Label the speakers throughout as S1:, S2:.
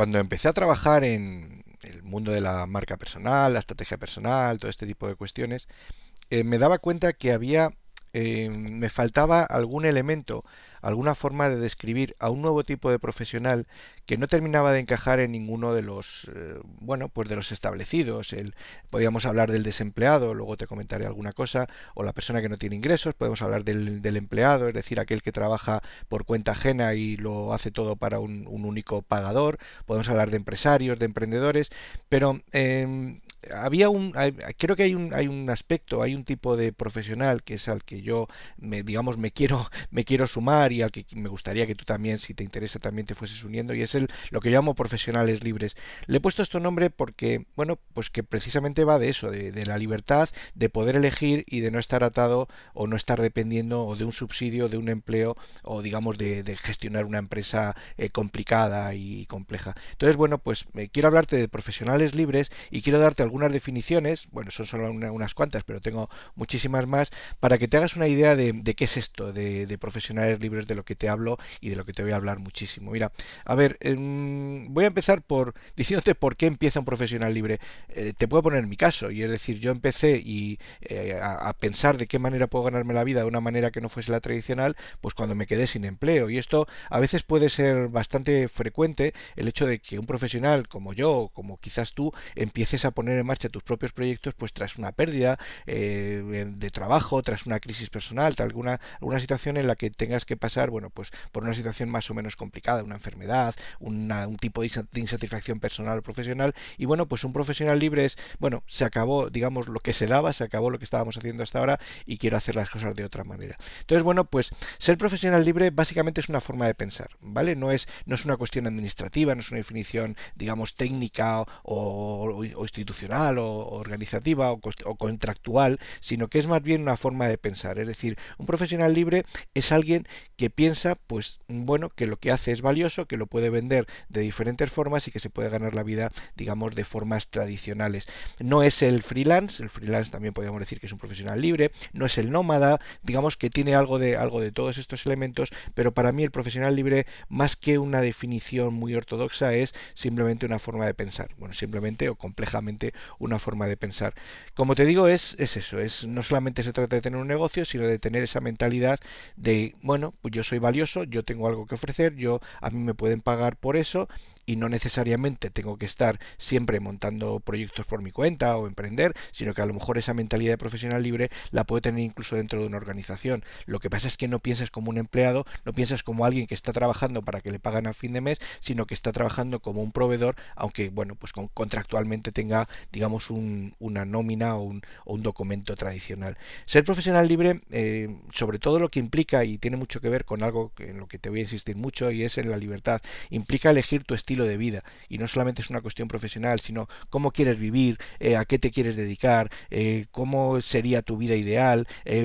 S1: cuando empecé a trabajar en el mundo de la marca personal, la estrategia personal, todo este tipo de cuestiones, me daba cuenta que me faltaba algún elemento, alguna forma de describir a un nuevo tipo de profesional que no terminaba de encajar en ninguno de pues de los establecidos. Podríamos hablar del desempleado, luego te comentaré alguna cosa, o la persona que no tiene ingresos, podemos hablar del empleado, es decir, aquel que trabaja por cuenta ajena y lo hace todo para un único pagador, podemos hablar de empresarios, de emprendedores, pero creo que hay un aspecto, hay un tipo de profesional que es al que yo digamos me quiero sumar y al que me gustaría que tú también, si te interesa, también te fueses uniendo, y es lo que yo llamo profesionales libres. Le he puesto este nombre porque, bueno, pues que precisamente va de eso, de la libertad, de poder elegir y de no estar atado o no estar dependiendo o de un subsidio, de un empleo o digamos de gestionar una empresa complicada y compleja. Entonces, bueno, pues quiero hablarte de profesionales libres y quiero darte algunas definiciones, bueno, son solo unas cuantas, pero tengo muchísimas más, para que te hagas una idea de qué es esto de profesionales libres, de lo que te hablo y de lo que te voy a hablar muchísimo. Mira, a ver, voy a empezar por diciéndote por qué empieza un profesional libre. Te puedo poner mi caso, y es decir, yo empecé a pensar de qué manera puedo ganarme la vida de una manera que no fuese la tradicional, pues cuando me quedé sin empleo, y esto a veces puede ser bastante frecuente, el hecho de que un profesional como yo, como quizás tú, empieces a poner en marcha tus propios proyectos pues tras una pérdida de trabajo, tras una crisis personal, alguna situación en la que tengas que pasar, bueno, pues por una situación más o menos complicada, una enfermedad, un tipo de insatisfacción personal o profesional, y bueno, pues un profesional libre es, bueno, se acabó, digamos, lo que se daba, se acabó lo que estábamos haciendo hasta ahora y quiero hacer las cosas de otra manera. Entonces, bueno, pues ser profesional libre básicamente es una forma de pensar, ¿vale? No es una cuestión administrativa, no es una definición, digamos, técnica o institucional o organizativa o contractual, sino que es más bien una forma de pensar. Es decir, un profesional libre es alguien que piensa, pues bueno, que lo que hace es valioso, que lo puede vender de diferentes formas y que se puede ganar la vida, digamos, de formas tradicionales. No es el freelance también podríamos decir que es un profesional libre, no es el nómada, digamos que tiene algo de todos estos elementos, pero para mí el profesional libre, más que una definición muy ortodoxa, es simplemente una forma de pensar. Bueno, simplemente o complejamente una forma de pensar. Como te digo, es eso, no solamente se trata de tener un negocio, sino de tener esa mentalidad de, bueno, pues yo soy valioso, yo tengo algo que ofrecer, a mí me pueden pagar por eso, y no necesariamente tengo que estar siempre montando proyectos por mi cuenta o emprender, sino que a lo mejor esa mentalidad de profesional libre la puedo tener incluso dentro de una organización. Lo que pasa es que no piensas como un empleado, no piensas como alguien que está trabajando para que le pagan a fin de mes, sino que está trabajando como un proveedor, aunque bueno, pues contractualmente tenga, digamos, una nómina o un documento tradicional. Ser profesional libre, sobre todo lo que implica, y tiene mucho que ver con algo en lo que te voy a insistir mucho, y es en la libertad, implica elegir tu estilo de vida, y no solamente es una cuestión profesional, sino cómo quieres vivir, a qué te quieres dedicar, cómo sería tu vida ideal,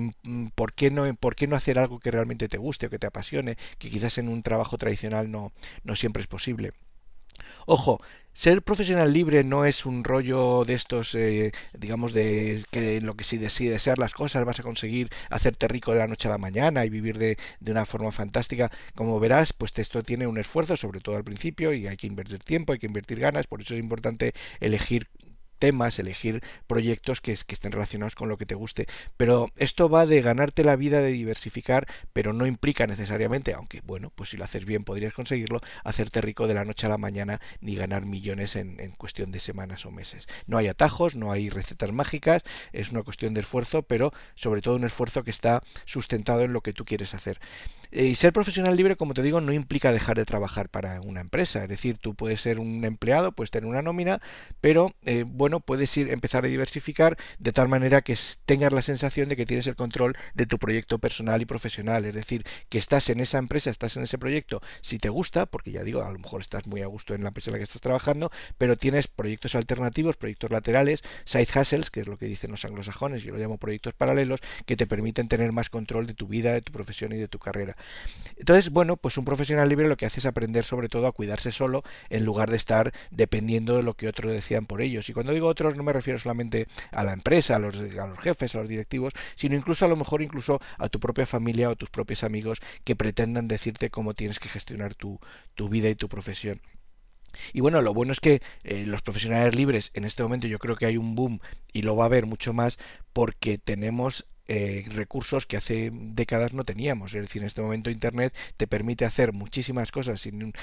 S1: por qué no hacer algo que realmente te guste o que te apasione, que quizás en un trabajo tradicional no siempre es posible. Ojo, ser profesional libre no es un rollo de estos, digamos, de que en lo que si deseas las cosas vas a conseguir hacerte rico de la noche a la mañana y vivir de una forma fantástica. Como verás, pues esto tiene un esfuerzo, sobre todo al principio, y hay que invertir tiempo, hay que invertir ganas, por eso es importante elegir temas, elegir proyectos que estén relacionados con lo que te guste. Pero esto va de ganarte la vida, de diversificar, pero no implica necesariamente, aunque bueno, pues si lo haces bien podrías conseguirlo, hacerte rico de la noche a la mañana ni ganar millones en cuestión de semanas o meses. No hay atajos, no hay recetas mágicas, es una cuestión de esfuerzo, pero sobre todo un esfuerzo que está sustentado en lo que tú quieres hacer. Y ser profesional libre, como te digo, no implica dejar de trabajar para una empresa. Es decir, tú puedes ser un empleado, puedes tener una nómina, pero bueno, puedes empezar a diversificar de tal manera que tengas la sensación de que tienes el control de tu proyecto personal y profesional. Es decir, que estás en esa empresa, estás en ese proyecto, si te gusta, porque ya digo, a lo mejor estás muy a gusto en la empresa en la que estás trabajando, pero tienes proyectos alternativos, proyectos laterales, side hustles, que es lo que dicen los anglosajones, yo lo llamo proyectos paralelos, que te permiten tener más control de tu vida, de tu profesión y de tu carrera. Entonces, bueno, pues un profesional libre lo que hace es aprender sobre todo a cuidarse solo en lugar de estar dependiendo de lo que otros decían por ellos. Y cuando digo otros no me refiero solamente a la empresa, a los jefes, a los directivos, sino incluso a lo mejor incluso a tu propia familia o tus propios amigos que pretendan decirte cómo tienes que gestionar tu vida y tu profesión. Y bueno, lo bueno es que los profesionales libres en este momento yo creo que hay un boom y lo va a haber mucho más porque tenemos recursos que hace décadas no teníamos. Es decir, en este momento Internet te permite hacer muchísimas cosas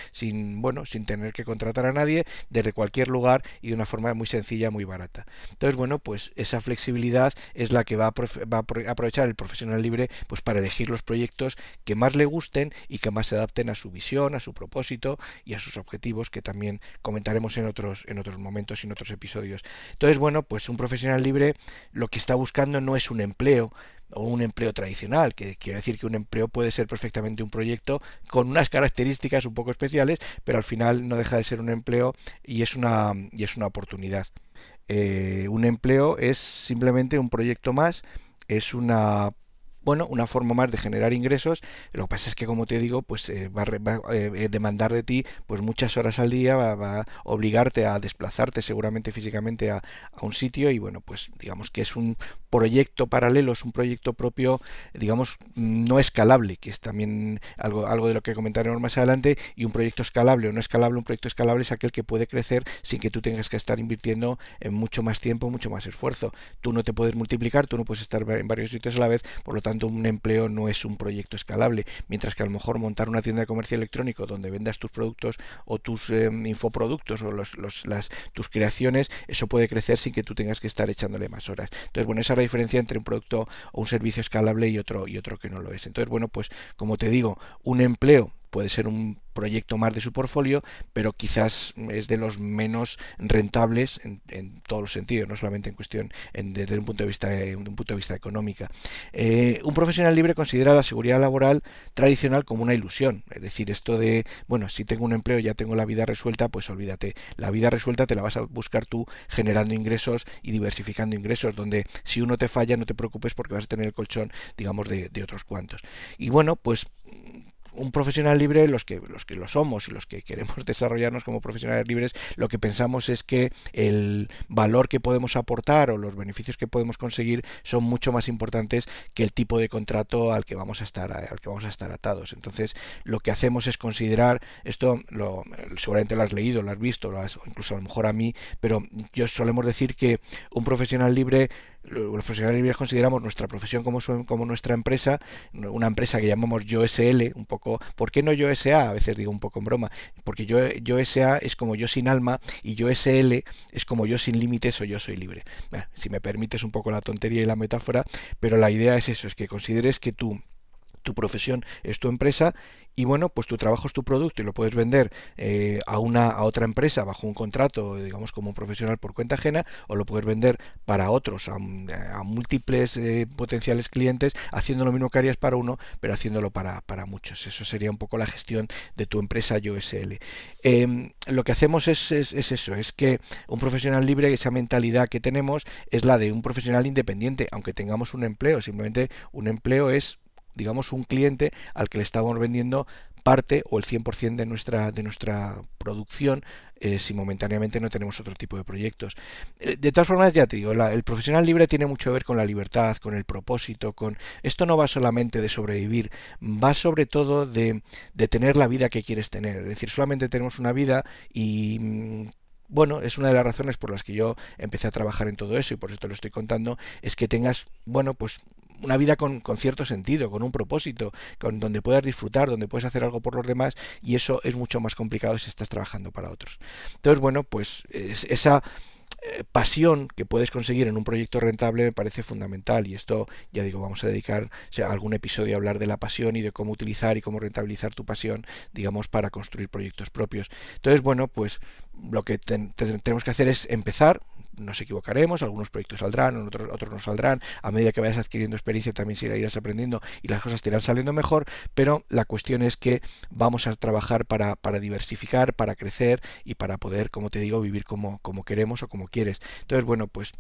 S1: sin tener que contratar a nadie desde cualquier lugar y de una forma muy sencilla, muy barata. Entonces, bueno, pues esa flexibilidad es la que va a aprovechar el profesional libre pues para elegir los proyectos que más le gusten y que más se adapten a su visión, a su propósito y a sus objetivos, que también comentaremos en otros momentos y en otros episodios. Entonces, bueno, pues un profesional libre lo que está buscando no es un empleo o un empleo tradicional, que quiere decir que un empleo puede ser perfectamente un proyecto con unas características un poco especiales, pero al final no deja de ser un empleo y es una oportunidad. Un empleo es simplemente un proyecto más, es una forma más de generar ingresos. Lo que pasa es que, como te digo, pues va a demandar de ti pues muchas horas al día, va a obligarte a desplazarte seguramente físicamente a un sitio y bueno, pues digamos que es un proyecto paralelo, es un proyecto propio, digamos, no escalable, que es también algo de lo que comentaremos más adelante. Y un proyecto escalable o no escalable, un proyecto escalable es aquel que puede crecer sin que tú tengas que estar invirtiendo en mucho más tiempo, mucho más esfuerzo. Tú no te puedes multiplicar, tú no puedes estar en varios sitios a la vez, por lo tanto un empleo no es un proyecto escalable, mientras que a lo mejor montar una tienda de comercio electrónico donde vendas tus productos o tus infoproductos o tus creaciones, eso puede crecer sin que tú tengas que estar echándole más horas. Entonces, bueno, esa es la diferencia entre un producto o un servicio escalable y otro que no lo es. Entonces, bueno, pues como te digo, un empleo puede ser un proyecto más de su portfolio, pero quizás es de los menos rentables en todos los sentidos, no solamente en cuestión desde un punto de vista económica. Un profesional libre considera la seguridad laboral tradicional como una ilusión, es decir, esto de, bueno, si tengo un empleo ya tengo la vida resuelta, pues olvídate, la vida resuelta te la vas a buscar tú generando ingresos y diversificando ingresos, donde si uno te falla no te preocupes porque vas a tener el colchón, digamos, de otros cuantos. Y bueno, pues un profesional libre, los que lo somos y los que queremos desarrollarnos como profesionales libres, lo que pensamos es que el valor que podemos aportar o los beneficios que podemos conseguir son mucho más importantes que el tipo de contrato al que vamos a estar atados. Entonces, lo que hacemos es considerar esto, seguramente lo has leído, lo has visto, incluso a lo mejor a mí, pero yo solemos decir que un profesional libre, los profesionales libres consideramos nuestra profesión como nuestra empresa, una empresa que llamamos Yo SL, un poco, ¿por qué no Yo SA? A veces digo un poco en broma, porque yo SA es como yo sin alma y Yo SL es como yo sin límites o yo soy libre. Bueno, si me permites un poco la tontería y la metáfora, pero la idea es eso, es que consideres que tu profesión es tu empresa y bueno, pues tu trabajo es tu producto y lo puedes vender a otra empresa bajo un contrato, digamos como un profesional por cuenta ajena, o lo puedes vender para otros, a múltiples potenciales clientes, haciendo lo mismo que harías para uno, pero haciéndolo para muchos. Eso sería un poco la gestión de tu empresa Yo SL. Lo que hacemos es eso, es que un profesional libre, esa mentalidad que tenemos es la de un profesional independiente, aunque tengamos un empleo. Simplemente un empleo es, digamos, un cliente al que le estamos vendiendo parte o el 100% de nuestra producción, si momentáneamente no tenemos otro tipo de proyectos. De todas formas, ya te digo, el profesional libre tiene mucho que ver con la libertad, con el propósito, con esto no va solamente de sobrevivir, va sobre todo de tener la vida que quieres tener. Es decir, solamente tenemos una vida y bueno, es una de las razones por las que yo empecé a trabajar en todo eso y por eso te lo estoy contando, es que tengas, bueno, pues una vida con cierto sentido, con un propósito, donde puedas disfrutar, donde puedes hacer algo por los demás, y eso es mucho más complicado si estás trabajando para otros. Entonces, bueno, pues esa pasión que puedes conseguir en un proyecto rentable me parece fundamental, y esto, ya digo, vamos a dedicar, o sea, algún episodio a hablar de la pasión y de cómo utilizar y cómo rentabilizar tu pasión, digamos, para construir proyectos propios. Entonces, bueno, pues lo que tenemos que hacer es empezar. Nos equivocaremos, algunos proyectos saldrán, otros no saldrán, a medida que vayas adquiriendo experiencia también irás aprendiendo y las cosas te irán saliendo mejor, pero la cuestión es que vamos a trabajar para diversificar, para crecer y para poder, como te digo, vivir como queremos o como quieres. Entonces, bueno, pues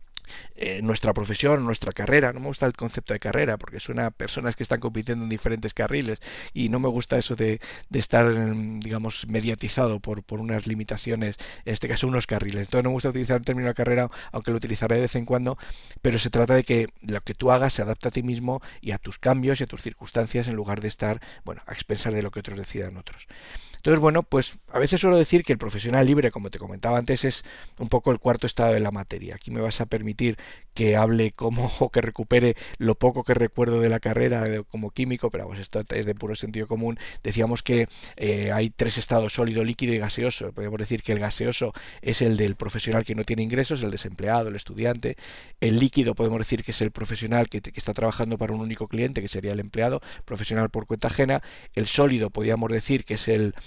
S1: nuestra profesión, nuestra carrera, no me gusta el concepto de carrera porque suena a personas que están compitiendo en diferentes carriles y no me gusta eso de estar, digamos, mediatizado por unas limitaciones, en este caso unos carriles. Entonces no me gusta utilizar el término de carrera, aunque lo utilizaré de vez en cuando, pero se trata de que lo que tú hagas se adapte a ti mismo y a tus cambios y a tus circunstancias en lugar de estar, bueno, a expensas de lo que otros decidan otros. Entonces, bueno, pues a veces suelo decir que el profesional libre, como te comentaba antes, es un poco el cuarto estado de la materia. Aquí me vas a permitir que hable como o que recupere lo poco que recuerdo de la carrera como químico, pero vamos, esto es de puro sentido común. Decíamos que hay tres estados: sólido, líquido y gaseoso. Podemos decir que el gaseoso es el del profesional que no tiene ingresos, el desempleado, el estudiante. El líquido podemos decir que es el profesional que está trabajando para un único cliente, que sería el empleado, profesional por cuenta ajena. El sólido podríamos decir que es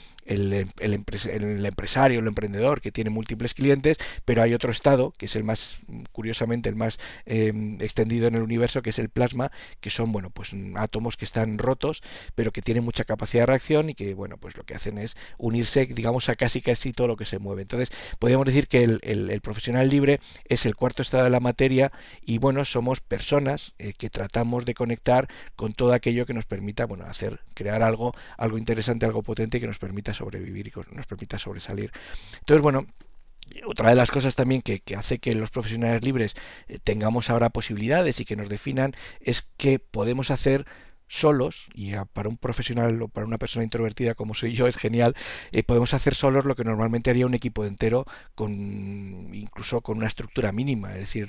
S1: el empresario, el emprendedor que tiene múltiples clientes, pero hay otro estado que es el más, curiosamente, el más extendido en el universo, que es el plasma, que son, bueno, pues átomos que están rotos, pero que tienen mucha capacidad de reacción y que, bueno, pues lo que hacen es unirse, digamos, a casi todo lo que se mueve. Entonces, podríamos decir que el profesional libre es el cuarto estado de la materia y, bueno, somos personas que tratamos de conectar con todo aquello que nos permita, bueno, crear algo interesante, algo potente, que nos permita sobrevivir y que nos permita sobresalir. Entonces, bueno, otra de las cosas también que hace que los profesionales libres tengamos ahora posibilidades y que nos definan es que podemos hacer solos, y para un profesional o para una persona introvertida como soy yo es genial, podemos hacer solos lo que normalmente haría un equipo entero, incluso con una estructura mínima, es decir,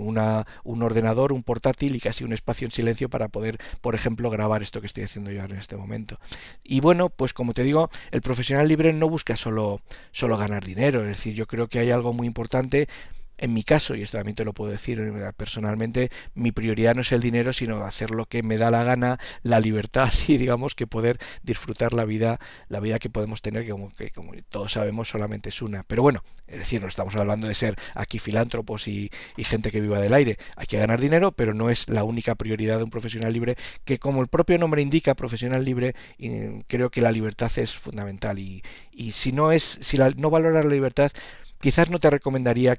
S1: un ordenador, un portátil y casi un espacio en silencio para poder, por ejemplo, grabar esto que estoy haciendo yo en este momento. Y bueno, pues como te digo, el profesional libre no busca solo ganar dinero, es decir, yo creo que hay algo muy importante. En mi caso, y esto también te lo puedo decir personalmente, mi prioridad no es el dinero, sino hacer lo que me da la gana, la libertad y, digamos, que poder disfrutar la vida que podemos tener, que como todos sabemos solamente es una. Pero bueno, es decir, no estamos hablando de ser aquí filántropos y gente que viva del aire. Hay que ganar dinero, pero no es la única prioridad de un profesional libre, que como el propio nombre indica, profesional libre, creo que la libertad es fundamental y si no valoras la libertad, quizás no te recomendaría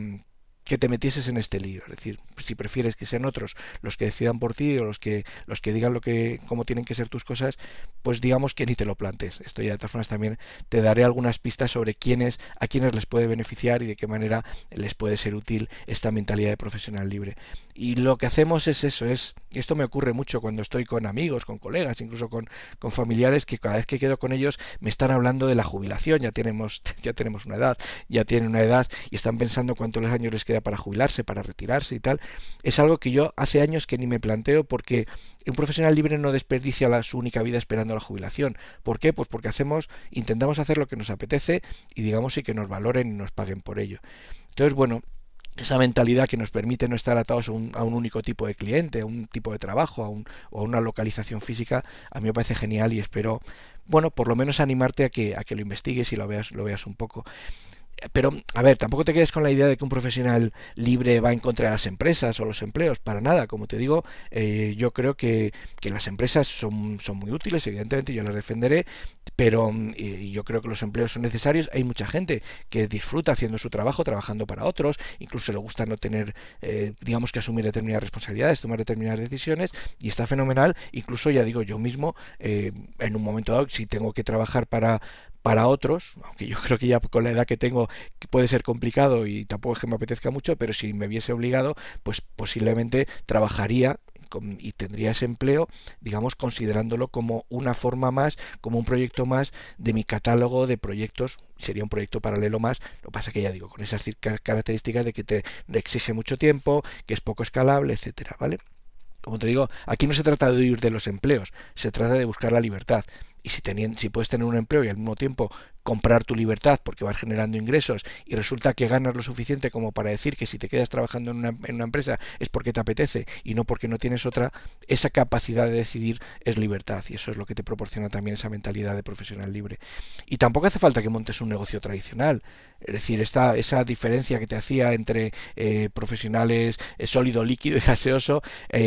S1: que te metieses en este lío. Es decir, si prefieres que sean otros los que decidan por ti o los que digan cómo tienen que ser tus cosas, pues digamos que ni te lo plantes. Esto ya de todas formas también te daré algunas pistas sobre a quiénes les puede beneficiar y de qué manera les puede ser útil esta mentalidad de profesional libre. Y lo que hacemos es eso, esto me ocurre mucho cuando estoy con amigos, con colegas, incluso con familiares, que cada vez que quedo con ellos me están hablando de la jubilación. Ya tenemos una edad, ya tienen una edad y están pensando cuántos años les queda para jubilarse, para retirarse y tal. Es algo que yo hace años que ni me planteo, porque un profesional libre no desperdicia su única vida esperando la jubilación. ¿Por qué? Pues porque intentamos hacer lo que nos apetece y, digamos, y que nos valoren y nos paguen por ello. Entonces, bueno, esa mentalidad que nos permite no estar atados a un único tipo de cliente, a un tipo de trabajo, o a una localización física, a mí me parece genial y espero, bueno, por lo menos animarte a que lo investigues y lo veas un poco. Pero, a ver, tampoco te quedes con la idea de que un profesional libre va en contra de las empresas o los empleos, para nada. Como te digo, yo creo que las empresas son muy útiles, evidentemente yo las defenderé, pero y yo creo que los empleos son necesarios. Hay mucha gente que disfruta haciendo su trabajo, trabajando para otros, incluso le gusta no tener, digamos, que asumir determinadas responsabilidades, tomar determinadas decisiones, y está fenomenal. Incluso, ya digo, yo mismo, en un momento dado, si tengo que trabajar para otros, aunque yo creo que ya con la edad que tengo puede ser complicado y tampoco es que me apetezca mucho, pero si me viese obligado, pues posiblemente trabajaría y tendría ese empleo, digamos, considerándolo como una forma más, como un proyecto más de mi catálogo de proyectos. Sería un proyecto paralelo más. Lo que pasa que, ya digo, con esas características de que te exige mucho tiempo, que es poco escalable, etcétera, ¿vale? Como te digo, aquí no se trata de huir de los empleos, se trata de buscar la libertad. Y si puedes tener un empleo y al mismo tiempo comprar tu libertad porque vas generando ingresos y resulta que ganas lo suficiente como para decir que si te quedas trabajando en una empresa es porque te apetece y no porque no tienes otra, esa capacidad de decidir es libertad, y eso es lo que te proporciona también esa mentalidad de profesional libre. Y tampoco hace falta que montes un negocio tradicional. Es decir, esa diferencia que te hacía entre profesionales sólido, líquido y gaseoso,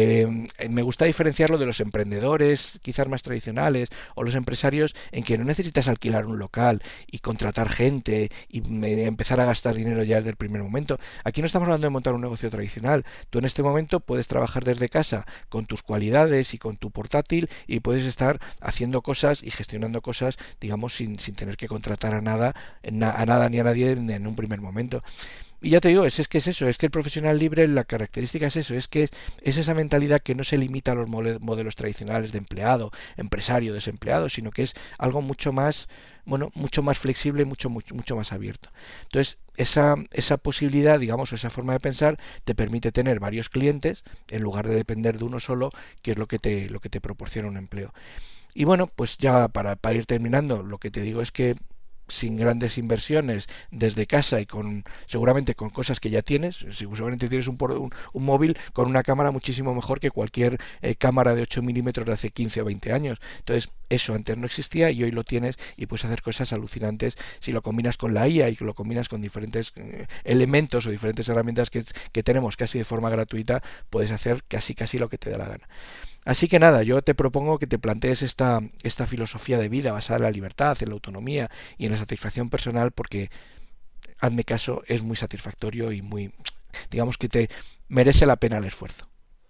S1: me gusta diferenciarlo de los emprendedores quizás más tradicionales o los empresarios, en que no necesitas alquilar un local y contratar gente y empezar a gastar dinero ya desde el primer momento. Aquí no estamos hablando de montar un negocio tradicional. Tú en este momento puedes trabajar desde casa con tus cualidades y con tu portátil, y puedes estar haciendo cosas y gestionando cosas, digamos, sin tener que contratar a nada ni a nadie en un primer momento. Y ya te digo, es que es eso, es que el profesional libre, la característica es eso, es que es esa mentalidad que no se limita a los modelos tradicionales de empleado, empresario, desempleado, sino que es algo mucho más, bueno, mucho más flexible, mucho más abierto. Entonces, esa posibilidad, digamos, o esa forma de pensar te permite tener varios clientes en lugar de depender de uno solo, que es lo que te proporciona un empleo. Y bueno, pues ya para ir terminando, lo que te digo es que sin grandes inversiones desde casa y con seguramente con cosas que ya tienes, seguramente tienes un móvil con una cámara muchísimo mejor que cualquier cámara de 8 milímetros de hace 15 o 20 años. Entonces, eso antes no existía y hoy lo tienes y puedes hacer cosas alucinantes si lo combinas con la IA y lo combinas con diferentes elementos o diferentes herramientas que tenemos casi de forma gratuita, puedes hacer casi lo que te dé la gana. Así que nada, yo te propongo que te plantees esta filosofía de vida basada en la libertad, en la autonomía y en la satisfacción personal, porque, hazme caso, es muy satisfactorio y muy, digamos que te merece la pena el esfuerzo.